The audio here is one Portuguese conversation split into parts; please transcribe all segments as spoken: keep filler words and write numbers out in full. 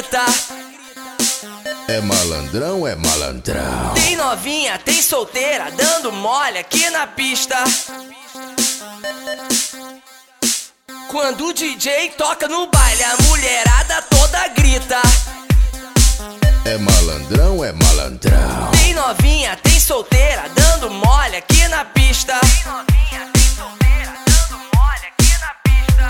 grita. É malandrão, é malandrão. Tem novinha, tem solteira, dando mole aqui na pista. Quando o D J toca no baile, a mulherada toda grita. É malandrão, é malandrão. Tem novinha, tem solteira, dando mole aqui na pista. Tem novinha, tem solteira, dando mole aqui na pista.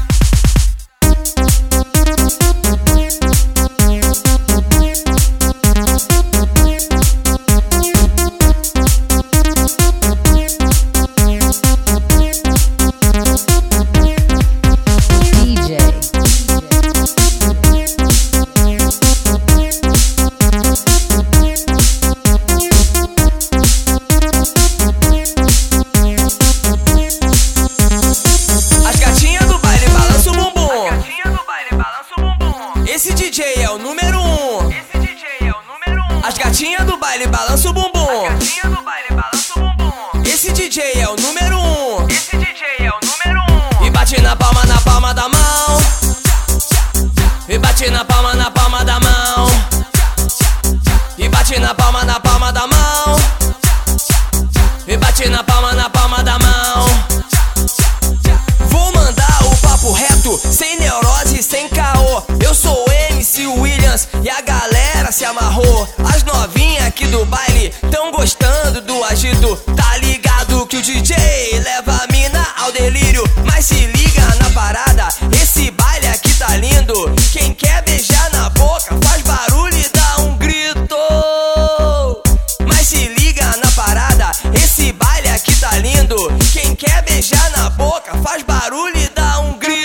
Esse D J é o número um. Esse D J é o número um. As gatinhas do baile balançam o bumbum. As gatinhas do baile balançam o bumbum. Esse D J é o número um. Esse D J é o número um. E bate na palma, na palma da mão. E bate na palma, na palma da mão. E bate na palma, na palma da mão. E bate na palma, na palma da mão. Vou mandar o papo reto, sem neurose, sem caô. Eu sou o M C Williams e a galera se amarrou. As novinhas aqui do baile tão gostando do agito. Tá ligado que o D J leva a mina ao delírio. Mas se liga na parada, esse baile aqui tá lindo. Quem quer beijar na boca faz barulho e dá um grito. Mas se liga na parada, esse baile aqui tá lindo. Quem quer beijar na boca faz barulho e dá um grito.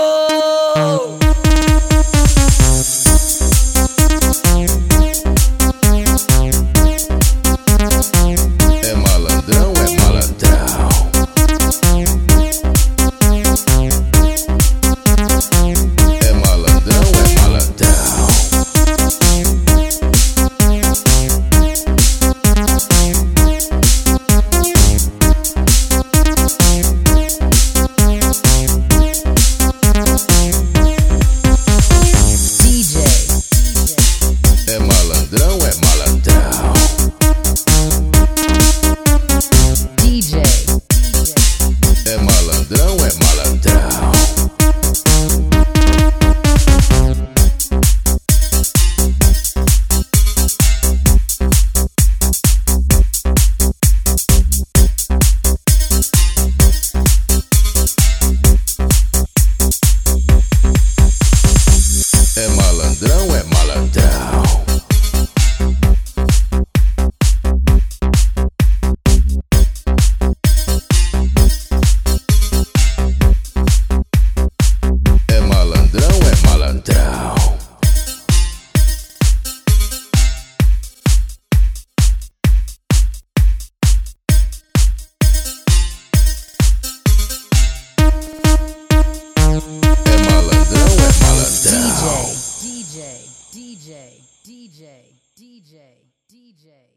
É malandrão, é malandrão. É malandrão, é malandrão. É malandrão, é malandrão. D J. É malandrão, é malandrão. É malandrão, é malandrão. É malandrão, é malandrão. É malandrão, é malandrão. D J. D J. D J. D J. D J.